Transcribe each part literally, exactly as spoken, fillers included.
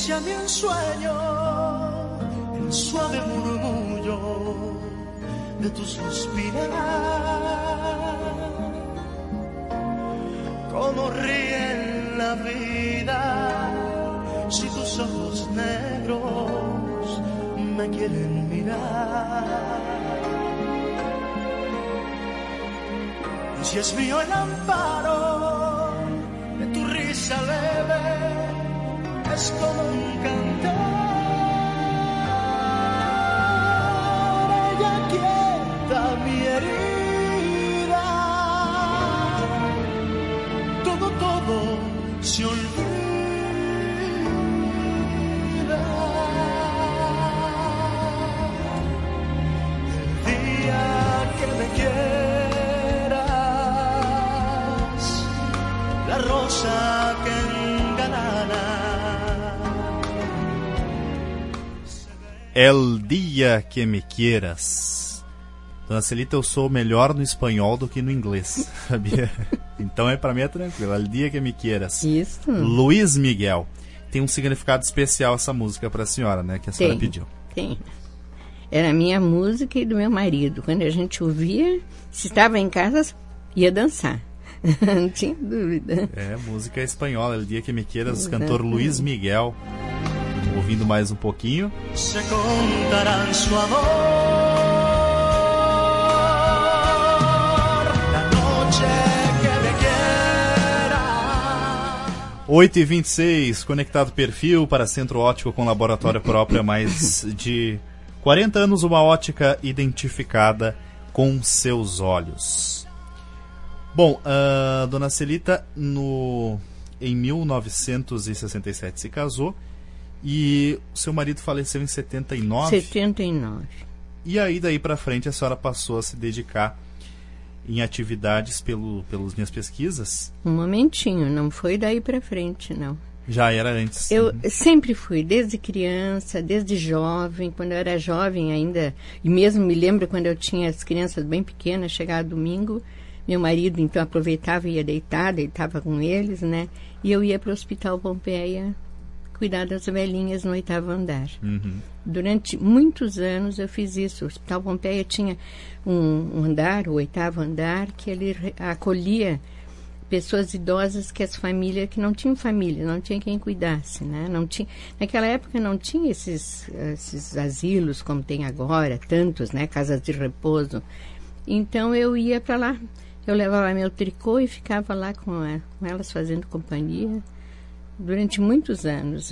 hacia mí en sueño el suave murmullo de tu suspirar. Cómo ríe la vida si tus ojos negros me quieren mirar. Y si es mío el amparo de tu risa leve, es como un cantar. Ella quieta mi herida. Todo, todo se olvida. El día que me quieras, la rosa que engalana. El dia que me quieras. Dona Celita, eu sou melhor no espanhol do que no inglês, sabia? Então é, pra mim é tranquilo. El dia que me quieras. Isso. Luiz Miguel. Tem um significado especial essa música pra senhora, né? Que a senhora Tem, pediu. Tem. Era a minha música e do meu marido. Quando a gente ouvia, se estava em casa, ia dançar. Não tinha dúvida. É, música espanhola. El dia que me quieras, cantor Luiz Miguel. Ouvindo mais um pouquinho. Se contarán su amor. La noche que me quiera. oito e vinte e seis, conectado perfil para Centro Óptico com laboratório próprio há mais de quarenta anos, uma ótica identificada com seus olhos. Bom, a Dona Celita, no, em mil novecentos e sessenta e sete se casou. E o seu marido faleceu em setenta e nove? setenta e nove. E aí, daí pra frente, a senhora passou a se dedicar em atividades pelo, pelas minhas pesquisas? Um momentinho, não foi daí pra frente, não. Já era antes? Eu Uhum. sempre fui, desde criança, desde jovem, quando eu era jovem ainda, e mesmo me lembro quando eu tinha as crianças bem pequenas, chegava domingo, meu marido então aproveitava e ia deitar, deitava com eles, né? E eu ia para o Hospital Pompeia cuidar das velhinhas no oitavo andar. Uhum. Durante muitos anos eu fiz isso. O Hospital Pompeia tinha um, um andar, o oitavo andar, que ele acolhia pessoas idosas que as famílias, que não tinham família, não tinha quem cuidasse, né? Não tinha, naquela época não tinha esses, esses asilos como tem agora, tantos, né? Casas de repouso. Então eu ia para lá, eu levava meu tricô e ficava lá com, a, com elas fazendo companhia durante muitos anos.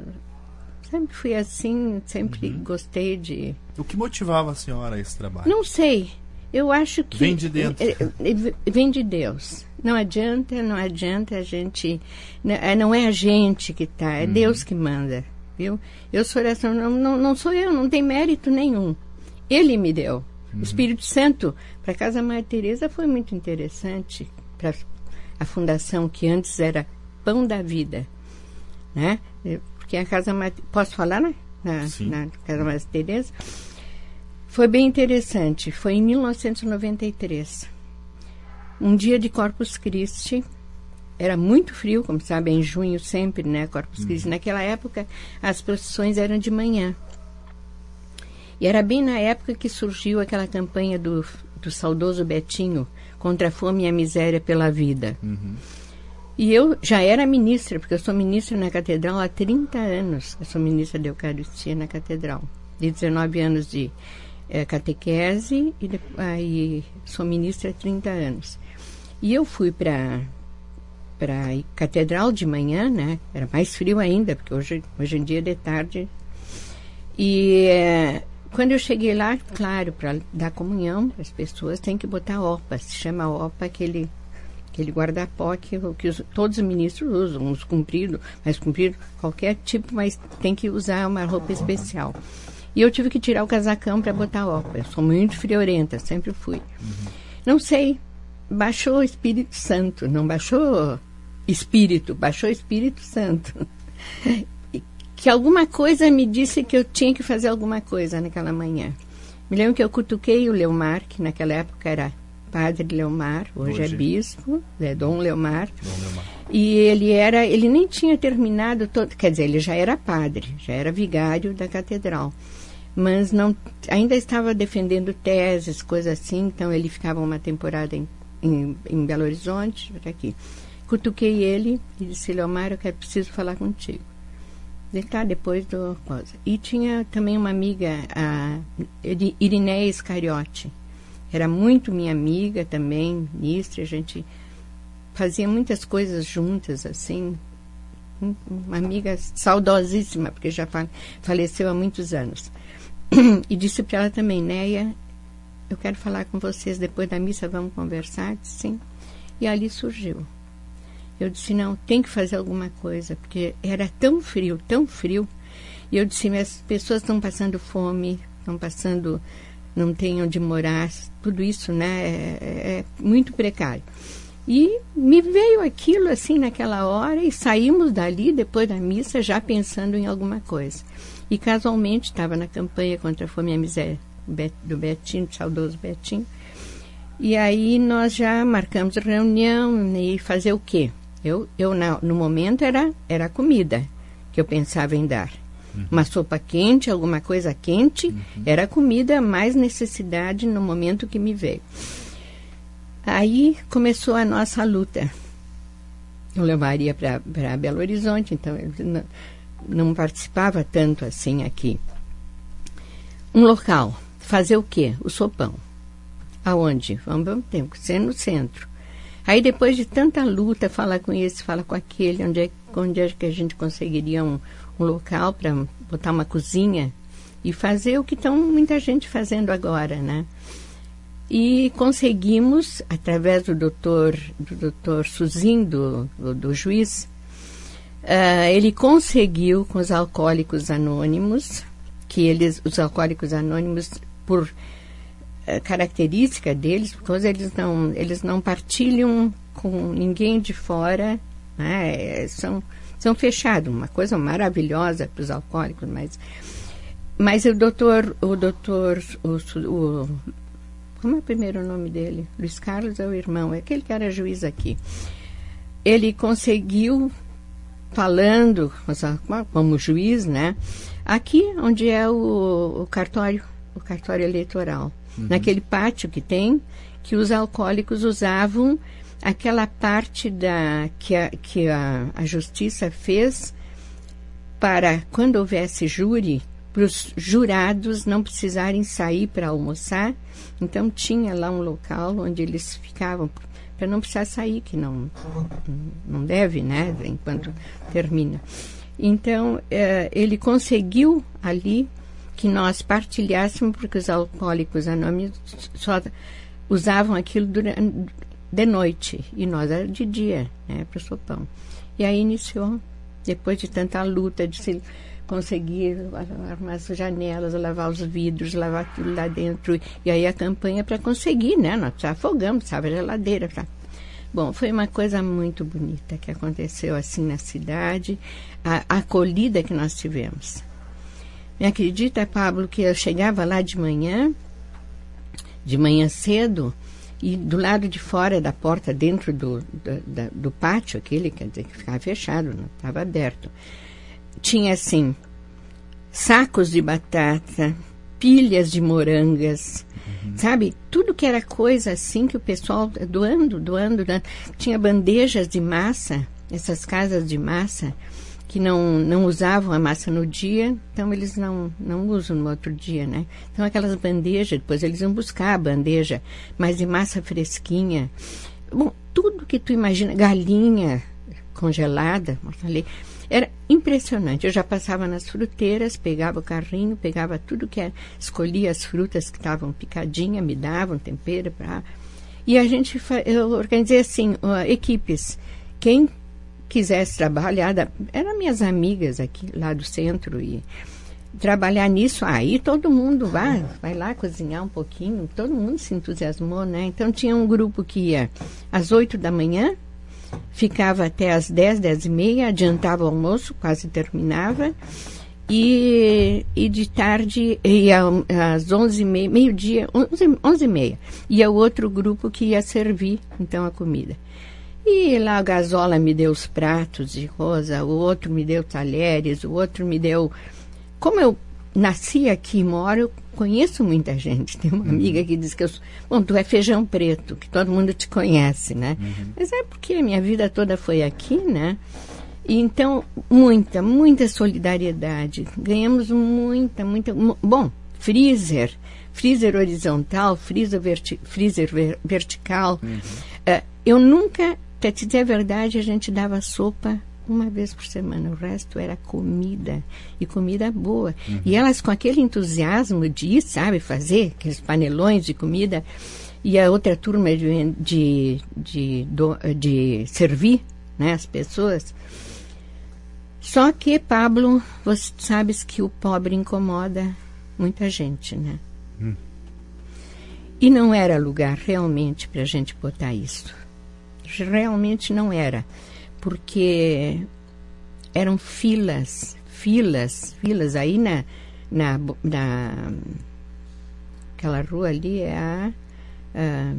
Sempre fui assim, sempre uhum. gostei de... O que motivava a senhora a esse trabalho? Não sei, eu acho que... Vem de dentro. É, é, vem de Deus. Não adianta, não adianta a gente... Não é a gente que está, é uhum. Deus que manda, viu? Eu sou essa, não, não, não sou eu, não tem mérito nenhum. Ele me deu. Uhum. O Espírito Santo, para a Casa Maria Teresa foi muito interessante, para a fundação que antes era Pão da Vida, né? Porque a Casa Maria... Posso falar, né? Na, na Casa Maria Teresa? Foi bem interessante. Foi em mil novecentos e noventa e três. Um dia de Corpus Christi. Era muito frio, como sabe, em junho sempre, né? Corpus hum. Christi. Naquela época, as procissões eram de manhã. E era bem na época que surgiu aquela campanha do, do saudoso Betinho contra a fome e a miséria pela vida. Uhum. E eu já era ministra, porque eu sou ministra na Catedral há trinta anos. Eu sou ministra de Eucaristia na Catedral. De dezenove anos de é, catequese e, de, aí sou ministra há trinta anos. E eu fui para para a Catedral de manhã, né? Era mais frio ainda, porque hoje, hoje em dia é de tarde. E é, quando eu cheguei lá, claro, para dar comunhão para as pessoas, tem que botar opa. Se chama opa aquele... aquele guarda-pó que, que os, todos os ministros usam, uns compridos, mais comprido, qualquer tipo, mas tem que usar uma roupa especial. E eu tive que tirar o casacão para botar roupa. Eu sou muito friorenta, sempre fui. Uhum. Não sei, baixou o Espírito Santo, não baixou espírito, baixou o Espírito Santo. Que alguma coisa me disse que eu tinha que fazer alguma coisa naquela manhã. Me lembro que eu cutuquei o Leomar, que naquela época era padre Leomar, hoje, hoje. é bispo, é Dom Leomar. Dom Leomar. E ele era, ele nem tinha terminado todo, quer dizer, ele já era padre, já era vigário da catedral, mas não, ainda estava defendendo teses, coisas assim, então ele ficava uma temporada em, em, em Belo Horizonte, por aqui. Cutuquei ele e disse, Leomar, eu quero, preciso falar contigo. Ele tá depois do coisa. E tinha também uma amiga, a Irineia Iscariote, era muito minha amiga também, ministra, a gente fazia muitas coisas juntas, assim, uma amiga saudosíssima, porque já faleceu há muitos anos. E disse para ela também, Neia, eu quero falar com vocês depois da missa, vamos conversar? Disse, sim. E ali surgiu. Eu disse, não, tem que fazer alguma coisa, porque era tão frio, tão frio. E eu disse, as pessoas estão passando fome, estão passando, não têm onde morar, tudo isso, né, é, é muito precário. E me veio aquilo assim naquela hora e saímos dali depois da missa já pensando em alguma coisa. E casualmente estava na campanha contra a fome e a miséria do Betinho, do saudoso Betinho. E aí nós já marcamos reunião e fazer o quê? Eu, eu no momento era, era comida que eu pensava em dar. Uhum. Uma sopa quente, alguma coisa quente, uhum. Era comida, mais necessidade no momento que me veio. Aí começou a nossa luta. Eu levaria para Belo Horizonte, então eu não, não participava tanto assim aqui. Um local, fazer o quê? O sopão. Aonde? Vamos, vamos ter que ser no centro. Aí depois de tanta luta, fala com esse, fala com aquele, onde é, onde é que a gente conseguiria um, um local para botar uma cozinha e fazer o que estão muita gente fazendo agora, né? E conseguimos, através do doutor, do doutor Suzin, do, do, do juiz, uh, ele conseguiu com os alcoólicos anônimos, que eles, os alcoólicos anônimos, por uh, característica deles, porque eles não, eles não partilham com ninguém de fora, né? são, são fechados, uma coisa maravilhosa para os alcoólicos, mas, mas o doutor, o doutor, o, o como é o primeiro nome dele? Luiz Carlos é o irmão, é aquele que era juiz aqui. Ele conseguiu, falando como juiz, né? Aqui onde é o, o cartório, o cartório eleitoral. Uhum. Naquele pátio que tem, que os alcoólicos usavam aquela parte da, que, a, que a, a justiça fez para, quando houvesse júri, para os jurados não precisarem sair para almoçar. Então tinha lá um local onde eles ficavam para não precisar sair, que não não deve, né, enquanto termina. Então eh, ele conseguiu ali que nós partilhássemos, porque os alcoólicos anônimos só usavam aquilo durante, de noite e nós era de dia, né, para o sopão. E aí iniciou, depois de tanta luta, de se conseguir arrumar as janelas, lavar os vidros, lavar tudo lá dentro. E aí a campanha para conseguir, né? Nós já afogamos, sabe? A geladeira. Tá? Bom, foi uma coisa muito bonita que aconteceu assim na cidade, a, a acolhida que nós tivemos. Me acredita, Pablo, que eu chegava lá de manhã, de manhã cedo, e do lado de fora da porta, dentro do, do, da, do pátio, aquele, quer dizer, que ficava fechado, não estava aberto, tinha assim, sacos de batata, pilhas de morangas, uhum. sabe? Tudo que era coisa assim que o pessoal doando, doando, doando. Tinha bandejas de massa, essas casas de massa, que não, não usavam a massa no dia, então eles não, não usam no outro dia, né? Então aquelas bandejas, depois eles iam buscar a bandeja, mas de massa fresquinha. Bom, tudo que tu imagina, galinha congelada, falei, era impressionante. Eu já passava nas fruteiras, pegava o carrinho, pegava tudo que era, escolhia as frutas que estavam picadinhas, me davam tempero para. E a gente, eu organizei assim, uh, equipes. Quem quisesse trabalhar, da, eram minhas amigas aqui lá do centro e trabalhar nisso, aí todo mundo vai, vai lá cozinhar um pouquinho, todo mundo se entusiasmou, né? Então tinha um grupo que ia às oito da manhã, ficava até às dez, dez e meia, adiantava o almoço, quase terminava, E, e de tarde, ia às onze e meia, meio-dia, onze e meia, ia o outro grupo que ia servir, então, a comida. E lá a Gazola me deu os pratos de rosa, o outro me deu talheres, o outro me deu... Como eu nasci aqui e moro, eu conheço muita gente. Tem uma amiga que diz que eu sou... Bom, tu é feijão preto, que todo mundo te conhece, né? Uhum. Mas é porque a minha vida toda foi aqui, né? E então, muita, muita solidariedade. Ganhamos muita, muita... Bom, freezer, freezer horizontal, freezer, verti, freezer ver, vertical. Uhum. Uh, eu nunca, para te dizer a verdade, a gente dava sopa uma vez por semana. O resto era comida, e comida boa. Uhum. E elas com aquele entusiasmo de ir, sabe, fazer aqueles panelões de comida. E a outra turma de, de, de, de, de servir, né, as pessoas... Só que, Pablo, você sabes que o pobre incomoda muita gente, né? Hum. E não era lugar realmente para a gente botar isso. Realmente não era. Porque eram filas, filas, filas. Aí na, na, na aquela rua ali é a... a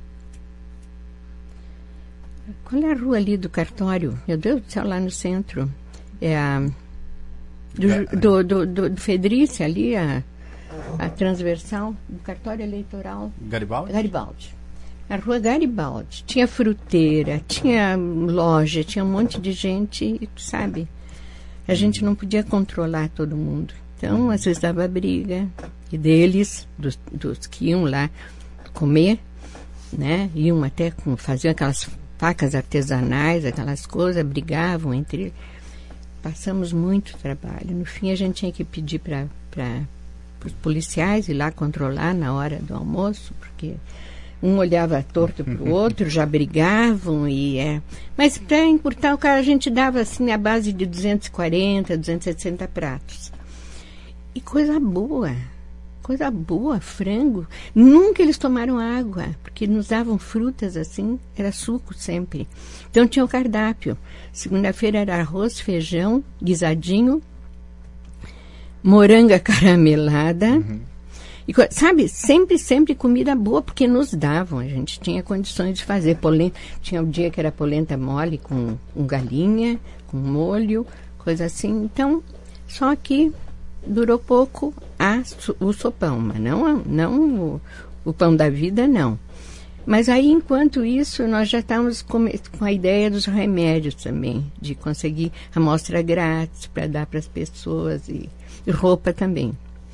qual é a rua ali do cartório? Meu Deus do céu, lá no centro. É a, do, do, do, do, do Fedrice ali, a, a transversal do cartório eleitoral. Garibaldi? Garibaldi. A rua Garibaldi. Tinha fruteira, tinha loja, tinha um monte de gente, e tu sabe, a gente não podia controlar todo mundo. Então, às vezes dava briga, e deles, dos, dos que iam lá comer, né, iam até, com, faziam aquelas facas artesanais, aquelas coisas, brigavam entre eles. Passamos muito trabalho. No fim, a gente tinha que pedir para os policiais ir lá controlar na hora do almoço, porque um olhava torto para o outro, já brigavam. E, é. Mas para encurtar o cara, a gente dava assim a base de duzentos e quarenta, duzentos e sessenta pratos. E coisa boa, coisa boa, frango. Nunca eles tomaram água, porque nos davam frutas assim, era suco sempre. Então tinha o cardápio. Segunda-feira era arroz, feijão, guisadinho, moranga caramelada. Uhum. E, sabe, sempre, sempre comida boa, porque nos davam. A gente tinha condições de fazer polenta. Tinha um dia que era polenta mole com, com galinha, com molho, coisa assim. Então, só que durou pouco a, o sopão, mas não, não o, o pão da vida, não. Mas aí, enquanto isso, nós já estávamos com, com a ideia dos remédios também, de conseguir amostra grátis para dar para as pessoas, e, e roupa também.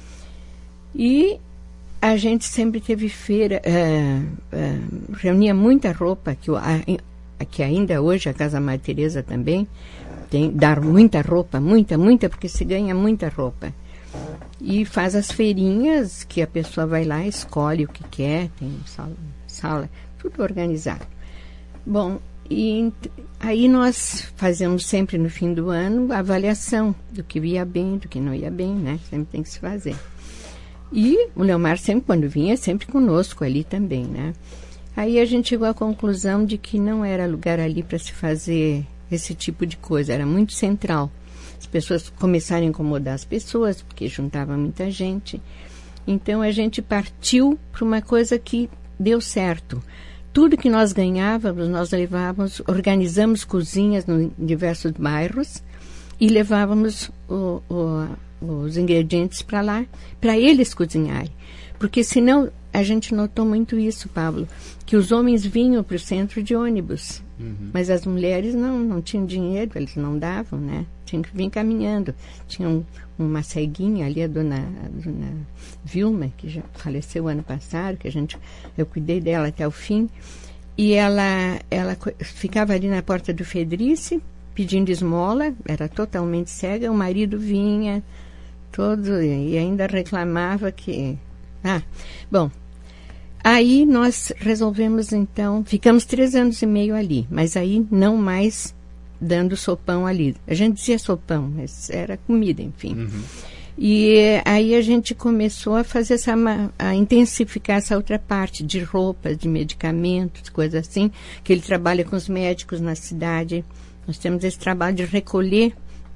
E a gente sempre teve feira, uh, uh, reunia muita roupa, que, a, que ainda hoje a Casa Maria Teresa também tem, dar muita roupa, muita, muita, porque se ganha muita roupa. E faz as feirinhas, que a pessoa vai lá, escolhe o que quer, tem sala, sala tudo organizado. Bom, e aí nós fazemos sempre no fim do ano a avaliação do que ia bem, do que não ia bem, né? Sempre tem que se fazer. E o Leomar sempre, quando vinha, sempre conosco ali também, né? Aí a gente chegou à conclusão de que não era lugar ali para se fazer esse tipo de coisa, era muito central. As pessoas começaram a incomodar as pessoas, porque juntava muita gente. Então a gente partiu para uma coisa que deu certo. Tudo que nós ganhávamos, nós levávamos, organizamos cozinhas em diversos bairros e levávamos o, o, os ingredientes para lá, para eles cozinharem. Porque senão, a gente notou muito isso, Pablo, que os homens vinham para o centro de ônibus, uhum. mas as mulheres não, não tinham dinheiro, eles não davam, né? Tinham que vir caminhando. Tinha um, uma ceguinha ali, a dona, a dona Vilma, que já faleceu ano passado, que a gente, eu cuidei dela até o fim, e ela, ela ficava ali na porta do Fedrice, pedindo esmola, era totalmente cega, o marido vinha todo e ainda reclamava que... Ah, bom, aí nós resolvemos então, ficamos três anos e meio ali, mas aí não mais dando sopão ali. A gente dizia sopão, mas era comida, enfim. Uhum. E aí a gente começou a fazer essa, a intensificar essa outra parte de roupas, de medicamentos, coisas assim, que ele trabalha com os médicos na cidade. Nós temos esse trabalho de recolher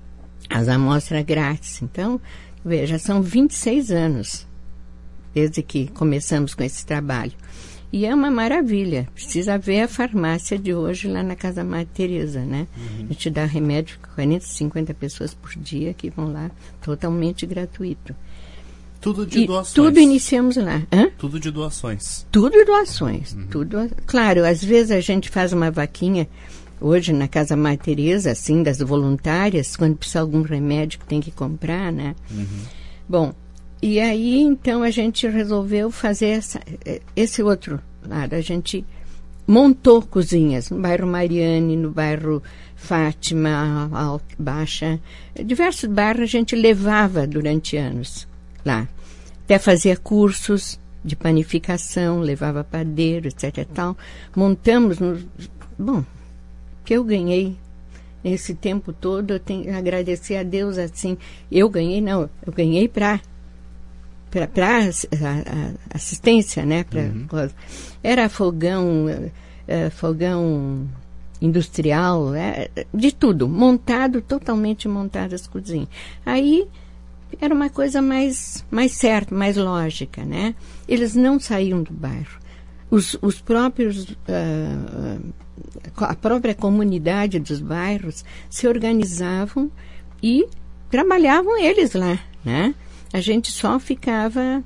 as amostras grátis. Então, veja, são vinte e seis anos desde que começamos com esse trabalho. E é uma maravilha. Precisa ver a farmácia de hoje lá na Casa Madre Teresa, né? Uhum. A gente dá remédio para quarenta, cinquenta pessoas por dia que vão lá totalmente gratuito. Tudo de e doações. Tudo iniciamos lá. Hã? Tudo de doações. Tudo doações. Uhum. Tudo. Claro, às vezes a gente faz uma vaquinha, hoje na Casa Madre Teresa, assim, das voluntárias, quando precisa de algum remédio que tem que comprar, né? Uhum. Bom, e aí, então, a gente resolveu fazer essa, esse outro lado. A gente montou cozinhas no bairro Mariane, no bairro Fátima, Alta, Baixa. Diversos bairros a gente levava durante anos lá. Até fazia cursos de panificação, levava padeiro, etc e tal. Montamos, no, bom, que eu ganhei nesse tempo todo, eu tenho que agradecer a Deus assim. Eu ganhei, não, eu ganhei para para assistência, né? Pra, uhum. Era fogão, uh, fogão industrial, é, de tudo, montado, totalmente montado as cozinhas. Aí era uma coisa mais, mais certa, mais lógica, né? Eles não saíam do bairro. Os, os próprios, uh, a própria comunidade dos bairros se organizavam e trabalhavam eles lá, né? A gente só ficava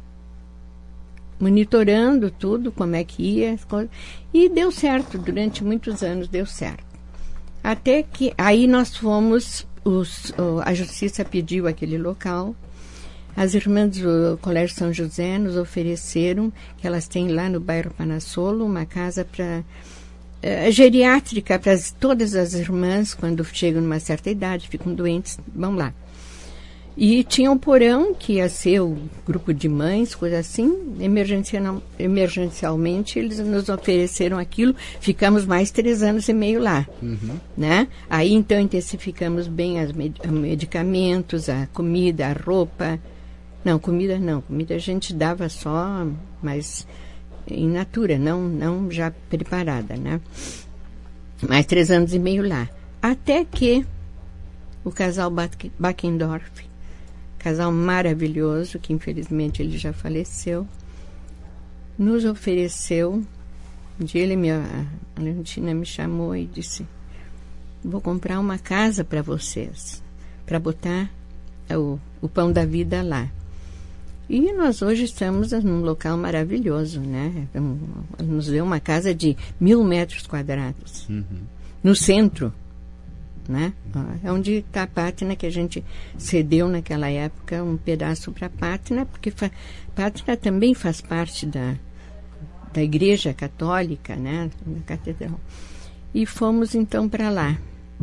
monitorando tudo, como é que ia, as coisas. E deu certo, durante muitos anos deu certo. Até que, aí nós fomos, os, a Justiça pediu aquele local, as irmãs do Colégio São José nos ofereceram, que elas têm lá no bairro Panassolo, uma casa para uh, geriátrica para todas as irmãs, quando chegam numa certa idade, ficam doentes, vão lá. E tinha um porão, que ia ser o grupo de mães, coisa assim. Emergencial, emergencialmente, eles nos ofereceram aquilo. Ficamos mais três anos e meio lá. Uhum. Né? Aí, então, intensificamos bem os med- medicamentos, a comida, a roupa. Não, comida não. Comida a gente dava só, mas in natura, não, não já preparada, né? Mais três anos e meio lá. Até que o casal Backendorf, casal maravilhoso, que infelizmente ele já faleceu, nos ofereceu, um dia ele me, a Valentina me chamou e disse, vou comprar uma casa para vocês, para botar o, o pão da vida lá. E nós hoje estamos num local maravilhoso, né? Nos deu uma casa de mil metros quadrados, uhum. no centro, né? É onde está a Pátina, que a gente cedeu naquela época um pedaço para a Pátina, porque fa- Pátina também faz parte da, da Igreja Católica, né? Da Catedral. E fomos então para lá.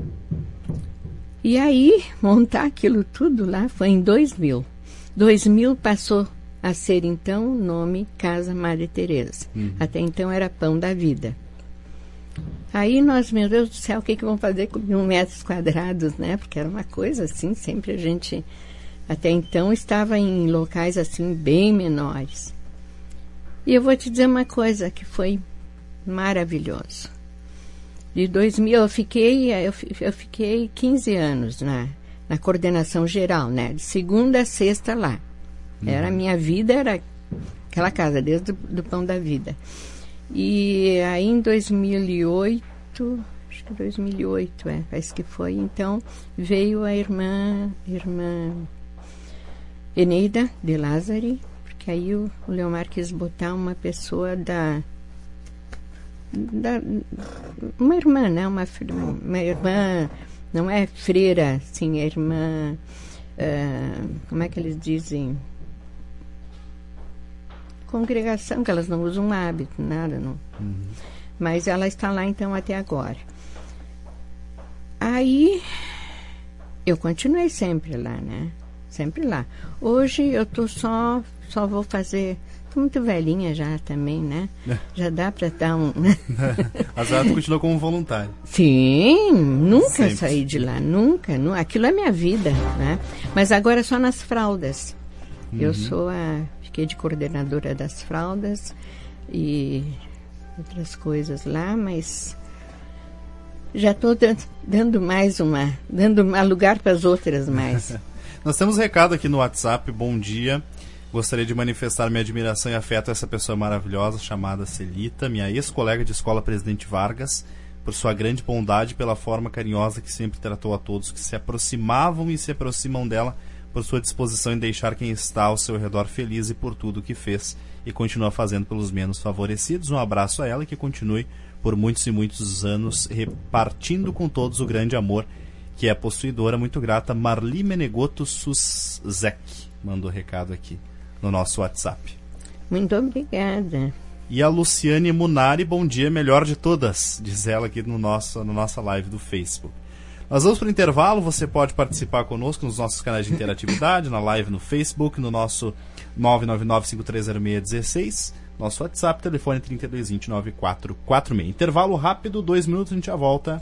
E aí, montar aquilo tudo lá foi em dois mil. dois mil passou a ser então o nome Casa Madre Teresa. Uhum. Até então era Pão da Vida. Aí nós, meu Deus do céu, o que, que vamos fazer com mil metros quadrados, né? Porque era uma coisa assim, sempre a gente, até então, estava em locais assim, bem menores. E eu vou te dizer uma coisa que foi maravilhoso. De dois mil, eu fiquei, eu, eu fiquei quinze anos na, na coordenação geral, né? De segunda a sexta lá. Uhum. Era a minha vida, era aquela casa, desde o do Pão da Vida. E aí em dois mil e oito, acho que dois mil e oito, é, parece que foi, então veio a irmã, irmã Eneida de Lázari, porque aí o, o Leomar quis botar uma pessoa da, da uma irmã, né, uma, uma irmã, não é freira, assim, é irmã, uh, como é que eles dizem? Congregação, que elas não usam hábito, nada, não. Uhum. Mas ela está lá, então, até agora. Aí, eu continuei sempre lá, né? Sempre lá. Hoje, eu tô só, só vou fazer... Estou muito velhinha já também, né? É. Já dá para estar um... A Zata continuou como voluntária. Sim, nunca sempre. Saí de lá, nunca. Nu... Aquilo é minha vida, né? Mas agora só nas fraldas. Uhum. Eu sou a... Fiquei de coordenadora das fraldas e outras coisas lá, mas já estou dando mais uma, dando lugar para as outras mais. Nós temos um recado aqui no WhatsApp. Bom dia. Gostaria de manifestar minha admiração e afeto a essa pessoa maravilhosa chamada Celita, minha ex-colega de escola Presidente Vargas, por sua grande bondade e pela forma carinhosa que sempre tratou a todos que se aproximavam e se aproximam dela, por sua disposição em deixar quem está ao seu redor feliz e por tudo que fez e continua fazendo pelos menos favorecidos. Um abraço a ela e que continue por muitos e muitos anos repartindo com todos o grande amor que é possuidora. Muito grata, Marli Menegoto Suzek mandou recado aqui no nosso WhatsApp. Muito obrigada. E a Luciane Munari, bom dia, melhor de todas, diz ela aqui no nosso, na nossa live do Facebook. Nós vamos para o intervalo, você pode participar conosco nos nossos canais de interatividade, na live no Facebook, no nosso nove nove nove, cinco três zero seis um seis, nosso WhatsApp, telefone trinta e dois vinte, nove quatro quatro seis. Intervalo rápido, dois minutos, a gente já volta.